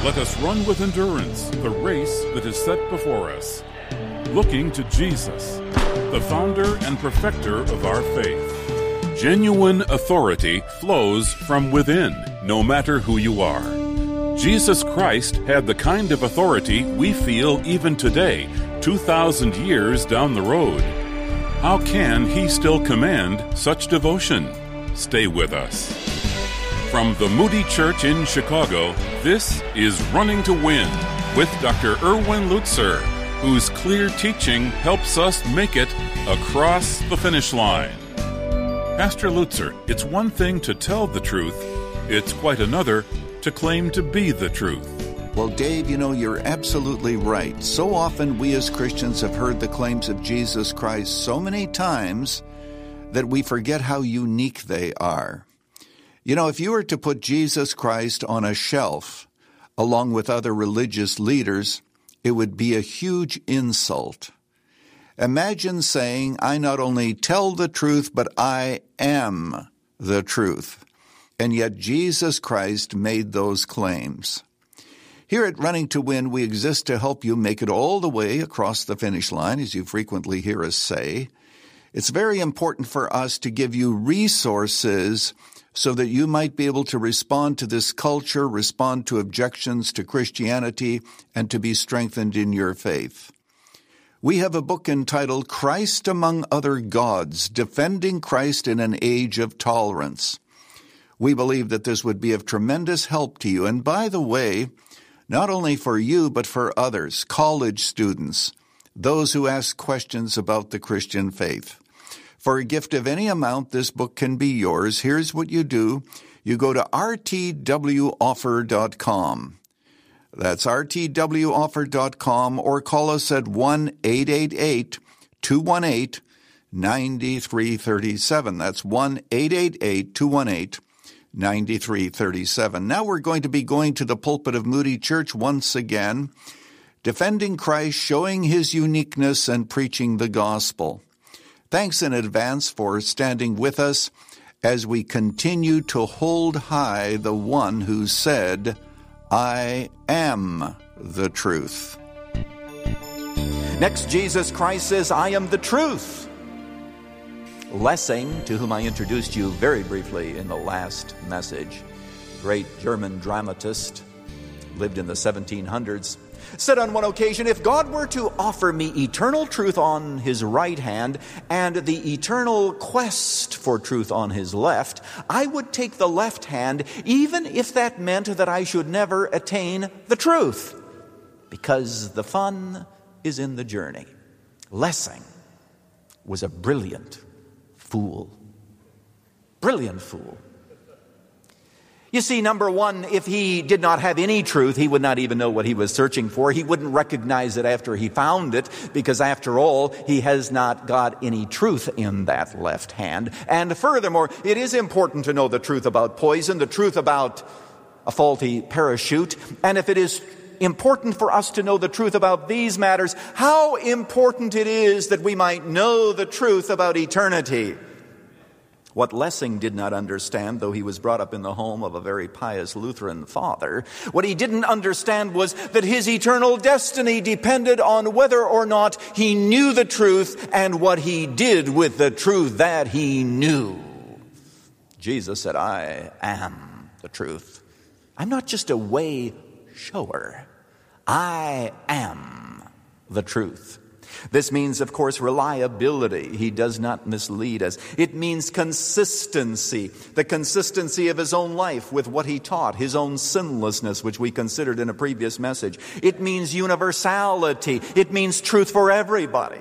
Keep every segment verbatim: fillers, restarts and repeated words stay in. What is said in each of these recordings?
Let us run with endurance the race that is set before us, looking to Jesus, the founder and perfecter of our faith. Genuine authority flows from within, no matter who you are. Jesus Christ had the kind of authority we feel even today, two thousand years down the road. How can he still command such devotion? Stay with us. From the Moody Church in Chicago, this is Running to Win with Doctor Erwin Lutzer, whose clear teaching helps us make it across the finish line. Pastor Lutzer, it's one thing to tell the truth. It's quite another to claim to be the truth. Well, Dave, you know, you're absolutely right. So often we as Christians have heard the claims of Jesus Christ so many times that we forget how unique they are. You know, if you were to put Jesus Christ on a shelf along with other religious leaders, it would be a huge insult. Imagine saying, I not only tell the truth, but I am the truth. And yet Jesus Christ made those claims. Here at Running to Win, we exist to help you make it all the way across the finish line, as you frequently hear us say. It's very important for us to give you resources so that you might be able to respond to this culture, respond to objections to Christianity, and to be strengthened in your faith. We have a book entitled Christ Among Other Gods, Defending Christ in an Age of Tolerance. We believe that this would be of tremendous help to you. And by the way, not only for you, but for others, college students, those who ask questions about the Christian faith. For a gift of any amount, this book can be yours. Here's what you do. You go to r t w offer dot com. That's r t w offer dot com, or call us at one eight eight eight, two one eight, nine three three seven. That's one eight eight eight, two one eight, nine three three seven. Now we're going to be going to the pulpit of Moody Church once again, defending Christ, showing his uniqueness, and preaching the gospel. Thanks in advance for standing with us as we continue to hold high the one who said, I am the truth. Next, Jesus Christ says, I am the truth. Lessing, to whom I introduced you very briefly in the last message, great German dramatist, lived in the seventeen hundreds, said on one occasion, if God were to offer me eternal truth on his right hand and the eternal quest for truth on his left, I would take the left hand, even if that meant that I should never attain the truth, because the fun is in the journey. Lessing was a brilliant fool. Brilliant fool. You see, number one, if he did not have any truth, he would not even know what he was searching for. He wouldn't recognize it after he found it, because after all, he has not got any truth in that left hand. And furthermore, it is important to know the truth about poison, the truth about a faulty parachute. And if it is important for us to know the truth about these matters, how important it is that we might know the truth about eternity. What Lessing did not understand, though he was brought up in the home of a very pious Lutheran father, what he didn't understand was that his eternal destiny depended on whether or not he knew the truth and what he did with the truth that he knew. Jesus said, I am the truth. I'm not just a way shower. I am the truth. This means, of course, reliability. He does not mislead us. It means consistency, the consistency of his own life with what he taught, his own sinlessness, which we considered in a previous message. It means universality. It means truth for everybody.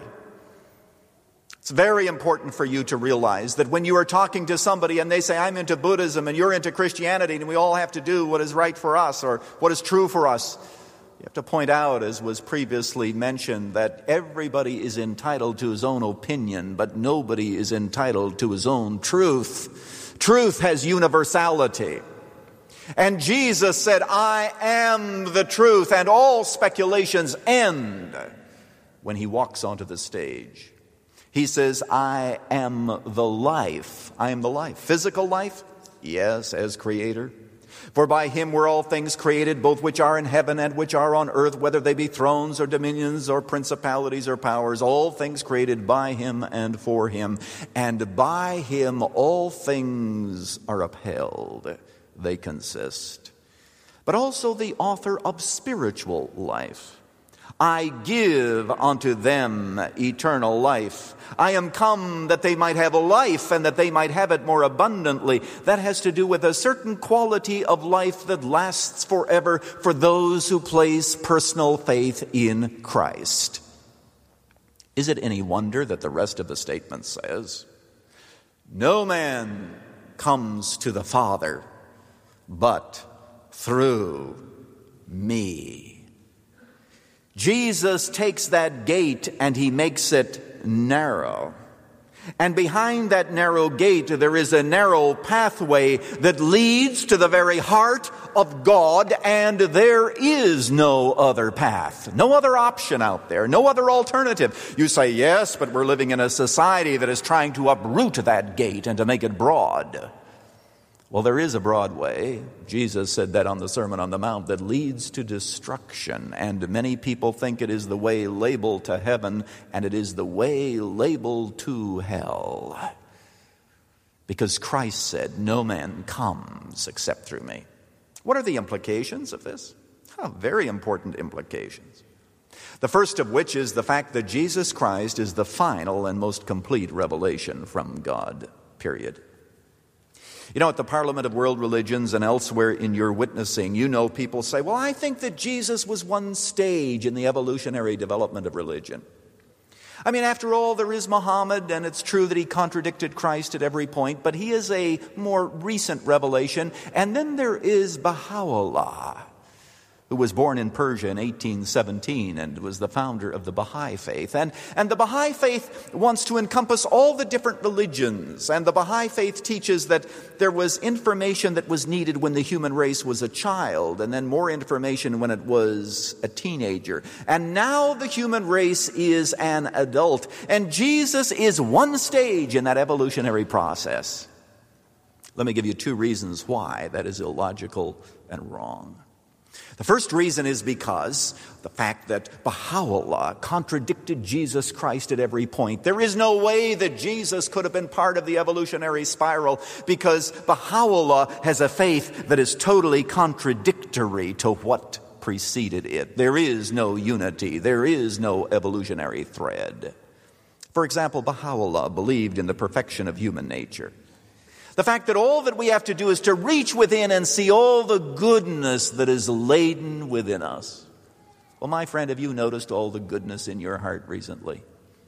It's very important for you to realize that when you are talking to somebody and they say, I'm into Buddhism and you're into Christianity and we all have to do what is right for us or what is true for us, you have to point out, as was previously mentioned, that everybody is entitled to his own opinion, but nobody is entitled to his own truth. Truth has universality. And Jesus said, I am the truth, and all speculations end when he walks onto the stage. He says, I am the life. I am the life. Physical life? Yes, as creator. For by him were all things created, both which are in heaven and which are on earth, whether they be thrones or dominions or principalities or powers, all things created by him and for him. And by him all things are upheld. They consist. But also the author of spiritual life. I give unto them eternal life. I am come that they might have a life and that they might have it more abundantly. That has to do with a certain quality of life that lasts forever for those who place personal faith in Christ. Is it any wonder that the rest of the statement says, no man comes to the Father but through me. Jesus takes that gate and he makes it narrow. And behind that narrow gate, there is a narrow pathway that leads to the very heart of God, and there is no other path, no other option out there, no other alternative. You say, yes, but we're living in a society that is trying to uproot that gate and to make it broad. Well, there is a broad way. Jesus said that on the Sermon on the Mount, that leads to destruction. And many people think it is the way labeled to heaven, and it is the way labeled to hell. Because Christ said, no man comes except through me. What are the implications of this? Oh, very important implications. The first of which is the fact that Jesus Christ is the final and most complete revelation from God, period. You know, at the Parliament of World Religions and elsewhere in your witnessing, you know people say, well, I think that Jesus was one stage in the evolutionary development of religion. I mean, after all, there is Muhammad, and it's true that he contradicted Christ at every point, but he is a more recent revelation. And then there is Baha'u'llah, who was born in Persia in eighteen seventeen and was the founder of the Baha'i faith. And, and the Baha'i faith wants to encompass all the different religions. And the Baha'i faith teaches that there was information that was needed when the human race was a child, and then more information when it was a teenager. And now the human race is an adult. And Jesus is one stage in that evolutionary process. Let me give you two reasons why that is illogical and wrong. The first reason is because the fact that Baha'u'llah contradicted Jesus Christ at every point. There is no way that Jesus could have been part of the evolutionary spiral, because Baha'u'llah has a faith that is totally contradictory to what preceded it. There is no unity. There is no evolutionary thread. For example, Baha'u'llah believed in the perfection of human nature. The fact that all that we have to do is to reach within and see all the goodness that is laden within us. Well, my friend, have you noticed all the goodness in your heart recently?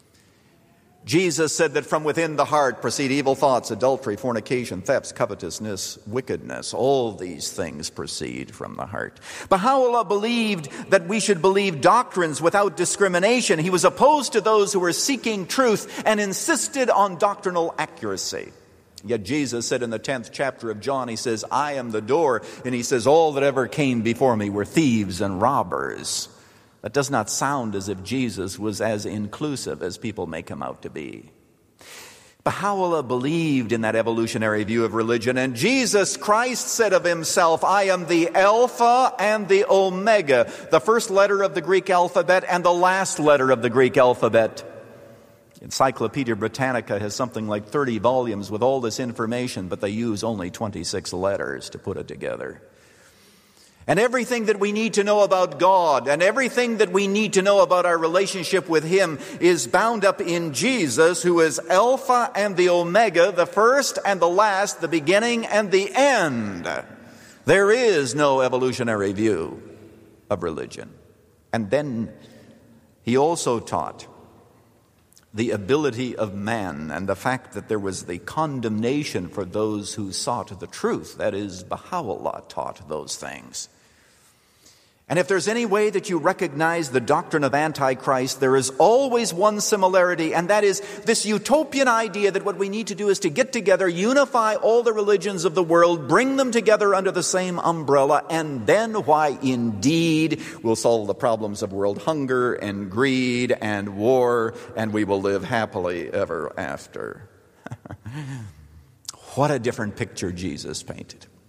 Jesus said that from within the heart proceed evil thoughts, adultery, fornication, thefts, covetousness, wickedness. All these things proceed from the heart. Baha'u'llah believed that we should believe doctrines without discrimination. He was opposed to those who were seeking truth and insisted on doctrinal accuracy. Yet Jesus said in the tenth chapter of John, he says, I am the door. And he says, all that ever came before me were thieves and robbers. That does not sound as if Jesus was as inclusive as people make him out to be. Baha'u'llah believed in that evolutionary view of religion. And Jesus Christ said of himself, I am the Alpha and the Omega, the first letter of the Greek alphabet and the last letter of the Greek alphabet. Encyclopedia Britannica has something like thirty volumes with all this information, but they use only twenty-six letters to put it together. And everything that we need to know about God and everything that we need to know about our relationship with Him is bound up in Jesus, who is Alpha and the Omega, the first and the last, the beginning and the end. There is no evolutionary view of religion. And then he also taught the ability of man and the fact that there was the condemnation for those who sought the truth. That is, Baha'u'llah taught those things. And if there's any way that you recognize the doctrine of Antichrist, there is always one similarity, and that is this utopian idea that what we need to do is to get together, unify all the religions of the world, bring them together under the same umbrella, and then, why, indeed, we'll solve the problems of world hunger and greed and war, and we will live happily ever after. What a different picture Jesus painted.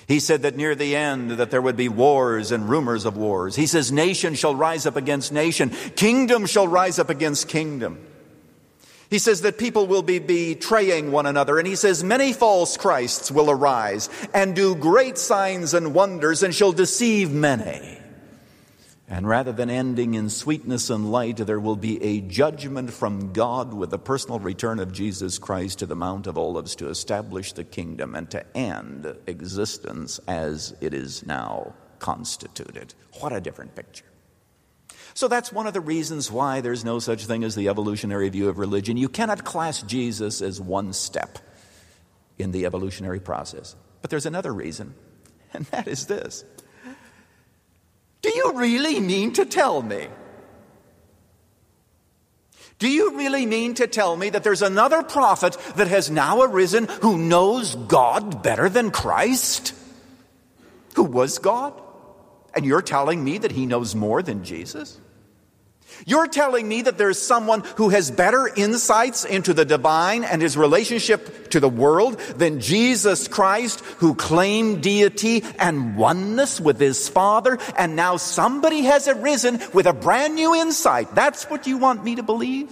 He said that near the end that there would be wars and rumors of wars. He says nation shall rise up against nation. Kingdom shall rise up against kingdom. He says that people will be betraying one another. And he says many false Christs will arise and do great signs and wonders and shall deceive many. And rather than ending in sweetness and light, there will be a judgment from God with the personal return of Jesus Christ to the Mount of Olives to establish the kingdom and to end existence as it is now constituted. What a different picture. So that's one of the reasons why there's no such thing as the evolutionary view of religion. You cannot class Jesus as one step in the evolutionary process. But there's another reason, and that is this. Do you really mean to tell me? Do you really mean to tell me that there's another prophet that has now arisen who knows God better than Christ? Who was God? And you're telling me that he knows more than Jesus? You're telling me that there's someone who has better insights into the divine and his relationship to the world than Jesus Christ, who claimed deity and oneness with his Father, and now somebody has arisen with a brand new insight. That's what you want me to believe?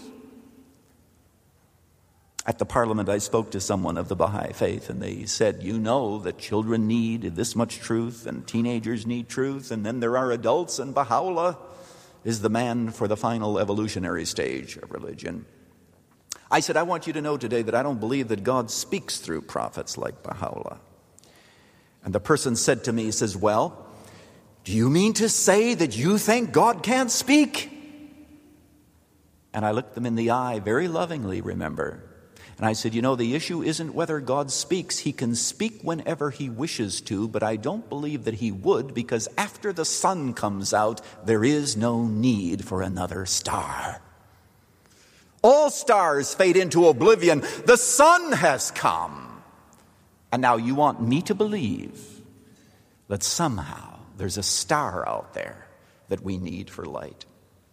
At the Parliament, I spoke to someone of the Baha'i faith, and they said, you know that children need this much truth, and teenagers need truth, and then there are adults, and Baha'u'llah is the man for the final evolutionary stage of religion. I said, I want you to know today that I don't believe that God speaks through prophets like Baha'u'llah. And the person said to me, he says, well, do you mean to say that you think God can't speak? And I looked them in the eye very lovingly, remember. And I said, you know, the issue isn't whether God speaks. He can speak whenever he wishes to, but I don't believe that he would, because after the sun comes out, there is no need for another star. All stars fade into oblivion. The sun has come. And now you want me to believe that somehow there's a star out there that we need for light.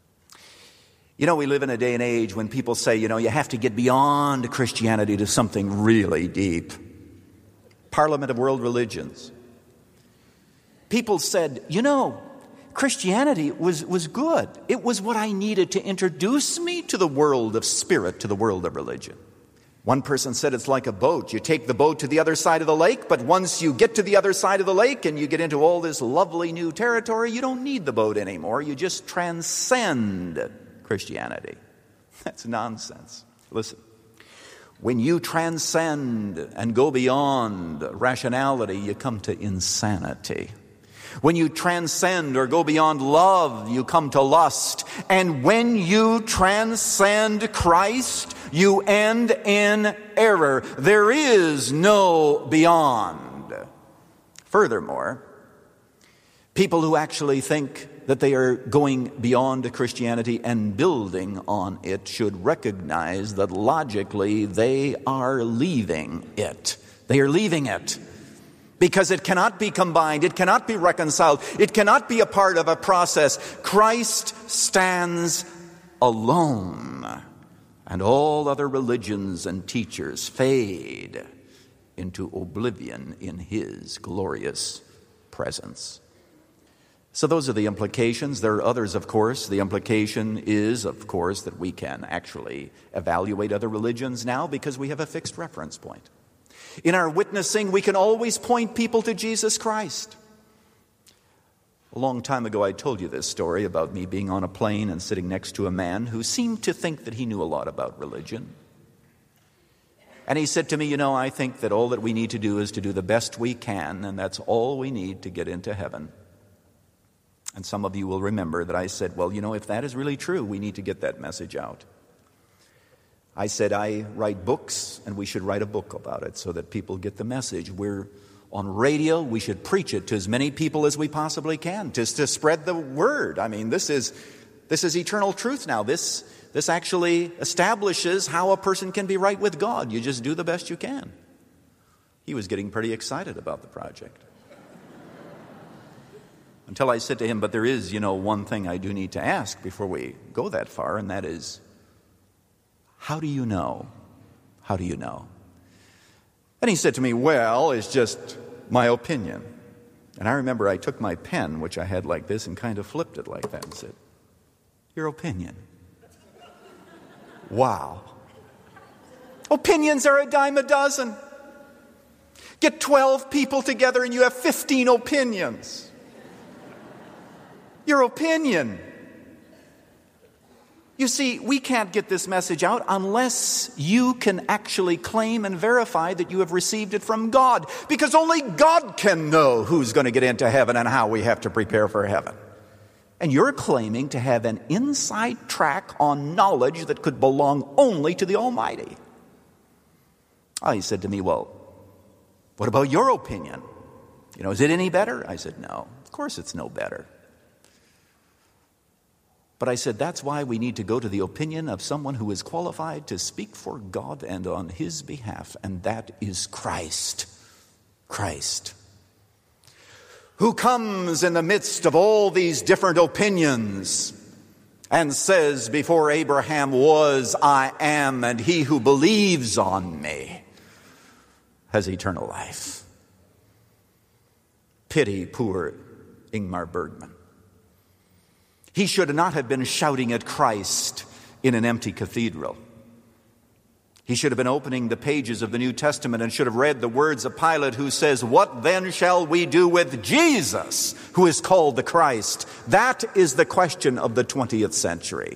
You know, we live in a day and age when people say, you know, you have to get beyond Christianity to something really deep. Parliament of World Religions. People said, you know, Christianity was, was good. It was what I needed to introduce me to the world of spirit, to the world of religion. One person said it's like a boat. You take the boat to the other side of the lake, but once you get to the other side of the lake and you get into all this lovely new territory, you don't need the boat anymore. You just transcend Christianity. That's nonsense. Listen, when you transcend and go beyond rationality, you come to insanity. When you transcend or go beyond love, you come to lust. And when you transcend Christ, you end in error. There is no beyond. Furthermore, people who actually think that they are going beyond Christianity and building on it should recognize that logically they are leaving it. They are leaving it. Because it cannot be combined, it cannot be reconciled, it cannot be a part of a process. Christ stands alone, and all other religions and teachers fade into oblivion in his glorious presence. So those are the implications. There are others, of course. The implication is, of course, that we can actually evaluate other religions now because we have a fixed reference point. In our witnessing, we can always point people to Jesus Christ. A long time ago, I told you this story about me being on a plane and sitting next to a man who seemed to think that he knew a lot about religion. And he said to me, you know, I think that all that we need to do is to do the best we can, and that's all we need to get into heaven. And some of you will remember that I said, well, you know, if that is really true, we need to get that message out. I said, I write books, and we should write a book about it so that people get the message. We're on radio. We should preach it to as many people as we possibly can, just to spread the word. I mean, this is this is eternal truth now. This, this actually establishes how a person can be right with God. You just do the best you can. He was getting pretty excited about the project. Until I said to him, but there is, you know, one thing I do need to ask before we go that far, and that is, how do you know? How do you know? And he said to me, well, it's just my opinion. And I remember I took my pen, which I had like this, and kind of flipped it like that and said, "Your opinion." Wow. Opinions are a dime a dozen. Get twelve people together and you have fifteen opinions. Your opinion. You see, we can't get this message out unless you can actually claim and verify that you have received it from God. Because only God can know who's going to get into heaven and how we have to prepare for heaven. And you're claiming to have an inside track on knowledge that could belong only to the Almighty. Oh, he said to me, "Well, what about your opinion? You know, is it any better?" I said, "No, of course it's no better." But I said, that's why we need to go to the opinion of someone who is qualified to speak for God and on his behalf, and that is Christ. Christ. Who comes in the midst of all these different opinions and says, "Before Abraham was, I am, and he who believes on me has eternal life." Pity poor Ingmar Bergman. He should not have been shouting at Christ in an empty cathedral. He should have been opening the pages of the New Testament and should have read the words of Pilate, who says, "What then shall we do with Jesus, who is called the Christ?" That is the question of the twentieth century.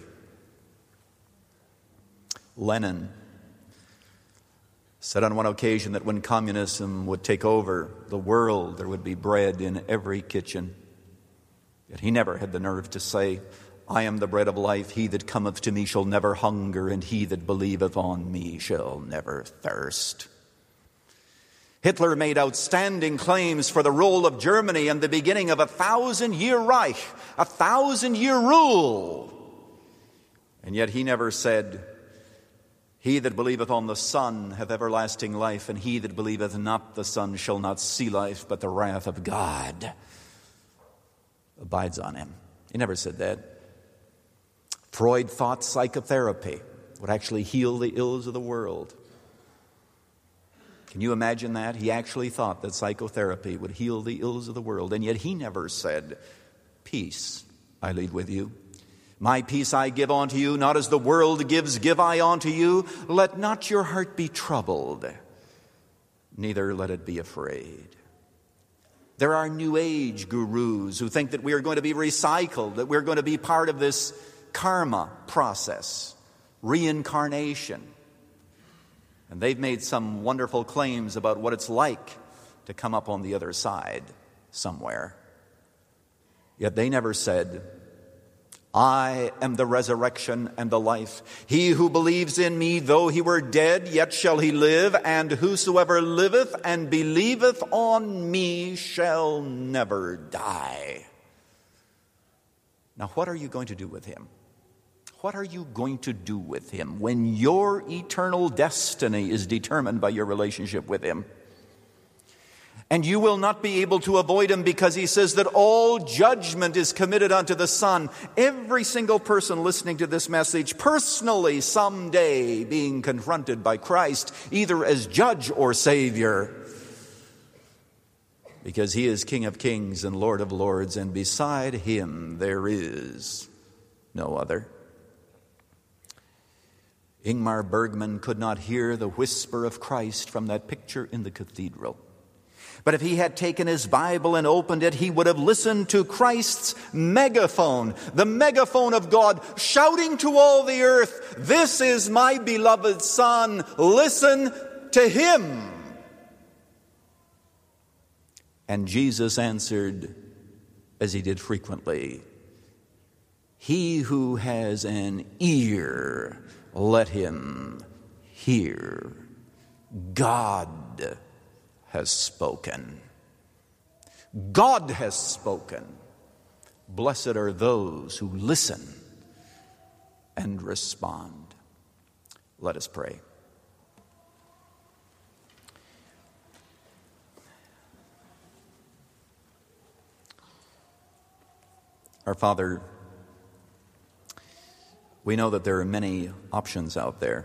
Lenin said on one occasion that when communism would take over the world, there would be bread in every kitchen. Yet he never had the nerve to say, "I am the bread of life. He that cometh to me shall never hunger, and he that believeth on me shall never thirst." Hitler made outstanding claims for the role of Germany and the beginning of a thousand-year Reich, a thousand-year rule. And yet he never said, "He that believeth on the Son hath everlasting life, and he that believeth not the Son shall not see life, but the wrath of God abides on him." He never said that. Freud thought psychotherapy would actually heal the ills of the world. Can you imagine that? He actually thought that psychotherapy would heal the ills of the world, and yet he never said, "Peace I leave with you. My peace I give unto you, not as the world gives, give I unto you. Let not your heart be troubled, neither let it be afraid." There are New Age gurus who think that we are going to be recycled, that we're going to be part of this karma process, reincarnation. And they've made some wonderful claims about what it's like to come up on the other side somewhere. Yet they never said, "I am the resurrection and the life. He who believes in me, though he were dead, yet shall he live. And whosoever liveth and believeth on me shall never die." Now, what are you going to do with him? What are you going to do with him when your eternal destiny is determined by your relationship with him? And you will not be able to avoid him, because he says that all judgment is committed unto the Son. Every single person listening to this message, personally someday being confronted by Christ, either as judge or Savior. Because he is King of kings and Lord of lords, and beside him there is no other. Ingmar Bergman could not hear the whisper of Christ from that picture in the cathedral. But if he had taken his Bible and opened it, he would have listened to Christ's megaphone, the megaphone of God, shouting to all the earth, "This is my beloved Son, listen to him." And Jesus answered, as he did frequently, "He who has an ear, let him hear." God has spoken. God has spoken. Blessed are those who listen and respond. Let us pray. Our Father, we know that there are many options out there.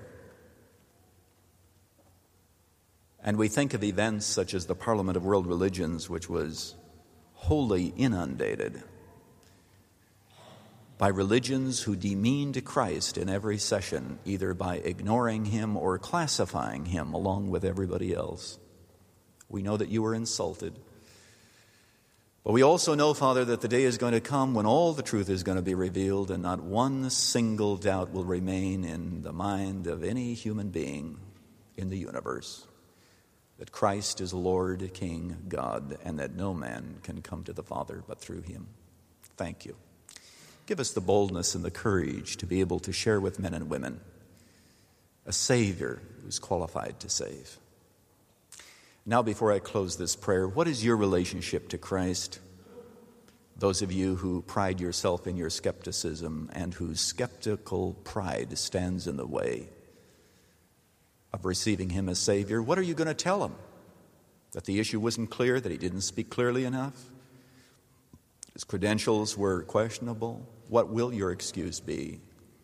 And we think of events such as the Parliament of World Religions, which was wholly inundated by religions who demeaned Christ in every session, either by ignoring him or classifying him along with everybody else. We know that you were insulted. But we also know, Father, that the day is going to come when all the truth is going to be revealed and not one single doubt will remain in the mind of any human being in the universe, that Christ is Lord, King, God, and that no man can come to the Father but through him. Thank you. Give us the boldness and the courage to be able to share with men and women a Savior who's qualified to save. Now, before I close this prayer, what is your relationship to Christ? Those of you who pride yourself in your skepticism and whose skeptical pride stands in the way of receiving him as Savior, what are you going to tell him? That the issue wasn't clear, that he didn't speak clearly enough? His credentials were questionable? What will your excuse be?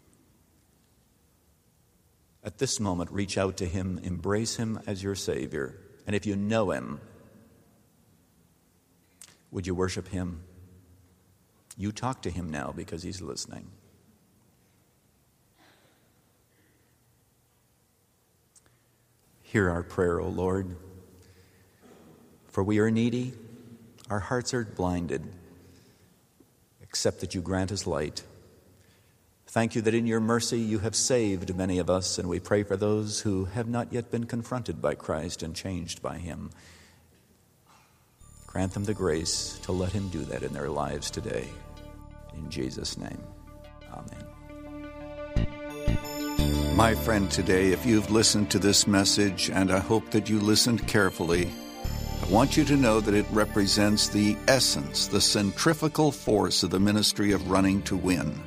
At this moment, reach out to him, embrace him as your Savior. And if you know him, would you worship him? You talk to him now because he's listening. Hear our prayer, O Lord. For we are needy, our hearts are blinded, except that you grant us light. Thank you that in your mercy you have saved many of us, and we pray for those who have not yet been confronted by Christ and changed by him. Grant them the grace to let him do that in their lives today. In Jesus' name, amen. My friend, today, if you've listened to this message, and I hope that you listened carefully, I want you to know that it represents the essence, the centrifugal force of the ministry of Running to Win.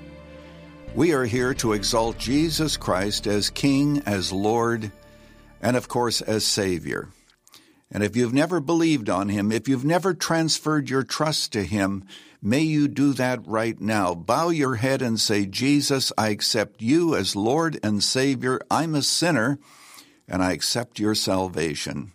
We are here to exalt Jesus Christ as King, as Lord, and of course as Savior. And if you've never believed on him, if you've never transferred your trust to him, may you do that right now. Bow your head and say, Jesus, I accept you as Lord and Savior. I'm a sinner, and I accept your salvation.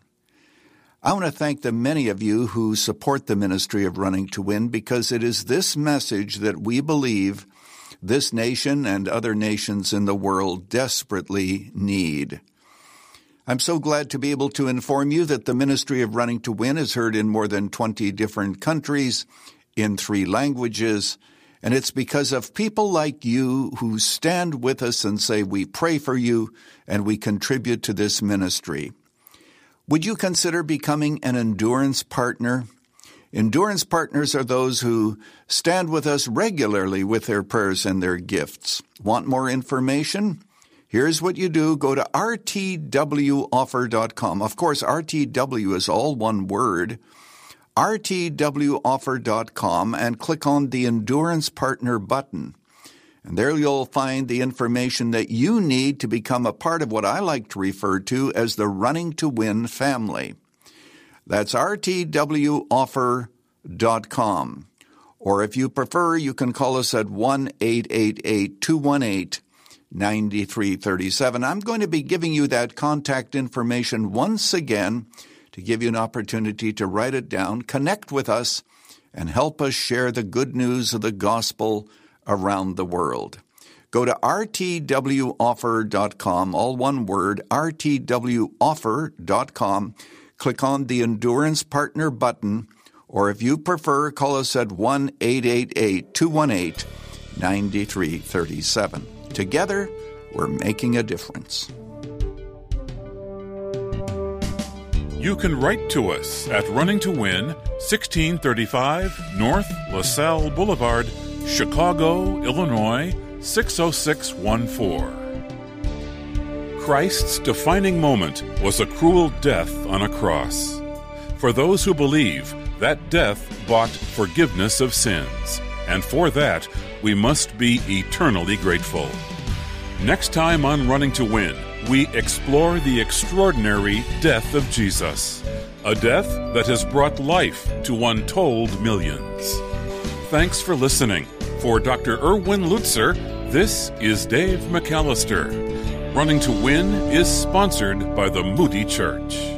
I want to thank the many of you who support the ministry of Running to Win, because it is this message that we believe this nation and other nations in the world desperately need. I'm so glad to be able to inform you that the ministry of Running to Win is heard in more than twenty different countries, in three languages, and it's because of people like you who stand with us and say, we pray for you and we contribute to this ministry. Would you consider becoming an endurance partner? Endurance partners are those who stand with us regularly with their prayers and their gifts. Want more information? Here's what you do. Go to r t w offer dot com. Of course, R T W is all one word. r t w offer dot com, and click on the Endurance Partner button. And there you'll find the information that you need to become a part of what I like to refer to as the Running to Win family. That's r t w offer dot com. Or if you prefer, you can call us at one eight eight eight, two one eight, nine three three seven. I'm going to be giving you that contact information once again to give you an opportunity to write it down, connect with us, and help us share the good news of the gospel around the world. Go to r t w offer dot com, all one word, r t w offer dot com. Click on the Endurance Partner button, or if you prefer, call us at one eight eight eight, two one eight, nine three three seven. Together, we're making a difference. You can write to us at Running to Win, sixteen thirty-five North LaSalle Boulevard, Chicago, Illinois, six oh six one four. Christ's defining moment was a cruel death on a cross. For those who believe, that death bought forgiveness of sins, and for that, we must be eternally grateful. Next time on Running to Win, we explore the extraordinary death of Jesus, a death that has brought life to untold millions. Thanks for listening. For Doctor Erwin Lutzer, this is Dave McAllister. Running to Win is sponsored by the Moody Church.